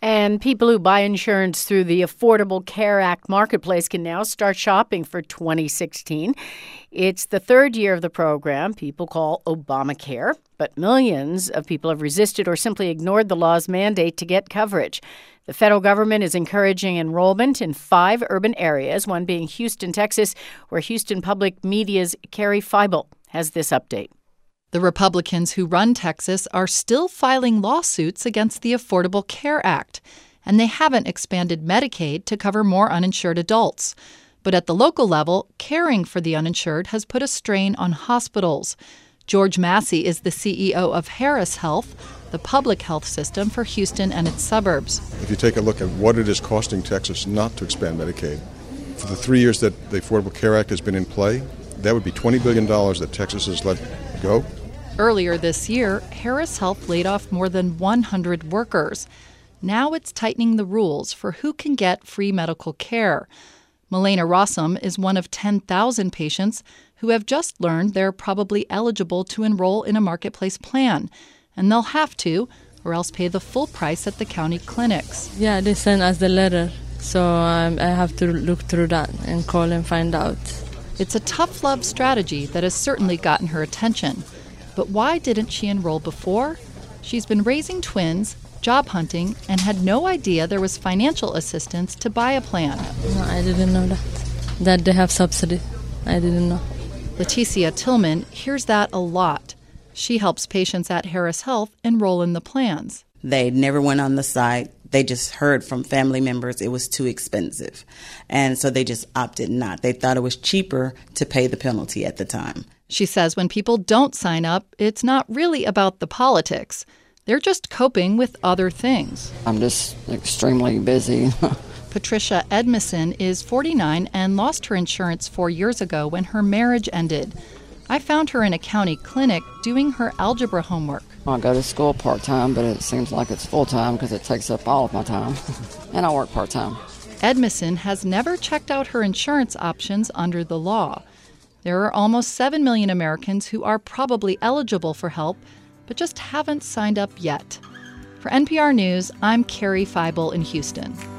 And people who buy insurance through the Affordable Care Act marketplace can now start shopping for 2016. It's the third year of the program people call Obamacare, but millions of people have resisted or simply ignored the law's mandate to get coverage. The federal government is encouraging enrollment in 5 urban areas, one being Houston, Texas, where Houston Public Media's Carrie Feibel has this update. The Republicans who run Texas are still filing lawsuits against the Affordable Care Act, and they haven't expanded Medicaid to cover more uninsured adults. But at the local level, caring for the uninsured has put a strain on hospitals. George Massey is the CEO of Harris Health, the public health system for Houston and its suburbs. If you take a look at what it is costing Texas not to expand Medicaid, for the 3 years that the Affordable Care Act has been in play, that would be $20 billion that Texas has let go. Earlier this year, Harris Health laid off more than 100 workers. Now it's tightening the rules for who can get free medical care. Melena Rossum is one of 10,000 patients who have just learned they're probably eligible to enroll in a marketplace plan, and they'll have to, or else pay the full price at the county clinics. Yeah, they sent us the letter, so I have to look through that and call and find out. It's a tough love strategy that has certainly gotten her attention. But why didn't she enroll before? She's been raising twins, job hunting, and had no idea there was financial assistance to buy a plan. No, I didn't know that they have subsidy. I didn't know. Leticia Tillman hears that a lot. She helps patients at Harris Health enroll in the plans. They never went on the site. They just heard from family members it was too expensive. And so they just opted not. They thought it was cheaper to pay the penalty at the time. She says when people don't sign up, it's not really about the politics. They're just coping with other things. I'm just extremely busy. Patricia Edmison is 49 and lost her insurance 4 years ago when her marriage ended. I found her in a county clinic doing her algebra homework. I go to school part-time, but it seems like it's full-time because it takes up all of my time. And I work part-time. Edmison has never checked out her insurance options under the law. There are almost 7 million Americans who are probably eligible for help, but just haven't signed up yet. For NPR News, I'm Carrie Feibel in Houston.